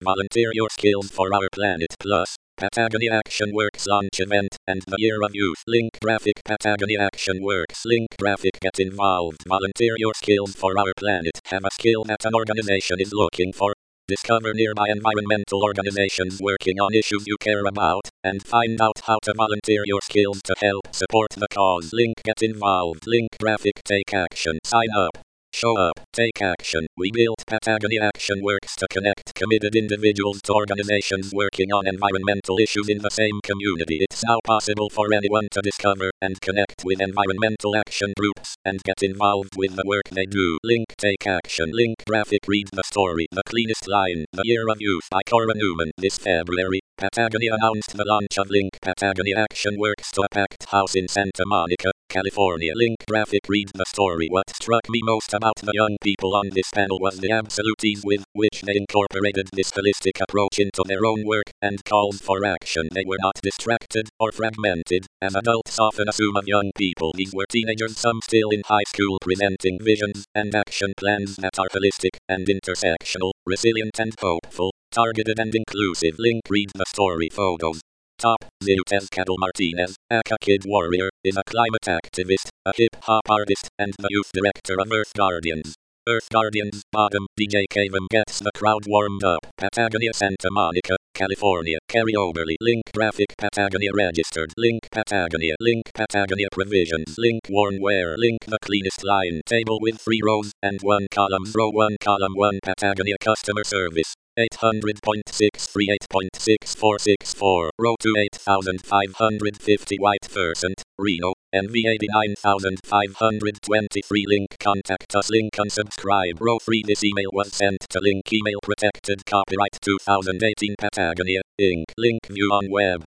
Volunteer your skills for our planet. Plus, Patagonia Action Works launch event and the Year of Youth. Link graphic. Patagonia Action Works. Link graphic. Get involved. Volunteer your skills for our planet. Have a skill that an organization is looking for. Discover nearby environmental organizations working on issues you care about, and find out how to volunteer your skills to help support the cause. Link get involved. Link graphic. Take action. Sign up. Show up. Take action. We built Patagonia Action Works to connect committed individuals to organizations working on environmental issues in the same community. It's now possible for anyone to discover and connect with environmental action groups and get involved with the work they do. Link take action. Link graphic. Read the story. The Cleanest Line. The Year of Youth by Cora Newman. This February, Patagonia announced the launch of Link Patagonia Action Works to a packed house in Santa Monica, California. Link graphic. Read the story. What struck me most about the young people on this panel was the absolute ease with which they incorporated this holistic approach into their own work and calls for action. They were not distracted or fragmented, as adults often assume of young people. These were teenagers, some still in high school, presenting visions and action plans that are holistic and intersectional, resilient and hopeful, targeted and inclusive. Link read the story. Photos. Top. Tezcatl Martinez, aka Kid Warrior, is a climate activist, a hip-hop artist, and the youth director of Earth Guardians. Earth Guardians. Bottom. DJ Caven gets the crowd warmed up. Patagonia Santa Monica, California. Kerry Oberly. Link graphic. Patagonia registered. Link Patagonia. Link Patagonia provisions. Link worn wear. Link the Cleanest Line. Table with 3 rows and 1 column. Row 1 column 1 Patagonia customer service. 800.638.6464. Row 2 8550 white Versant, Reno, NV 89523. Link contact us. Link unsubscribe. Row 3 this email was sent to Link email protected copyright 2018 Patagonia, Inc. Link view on web.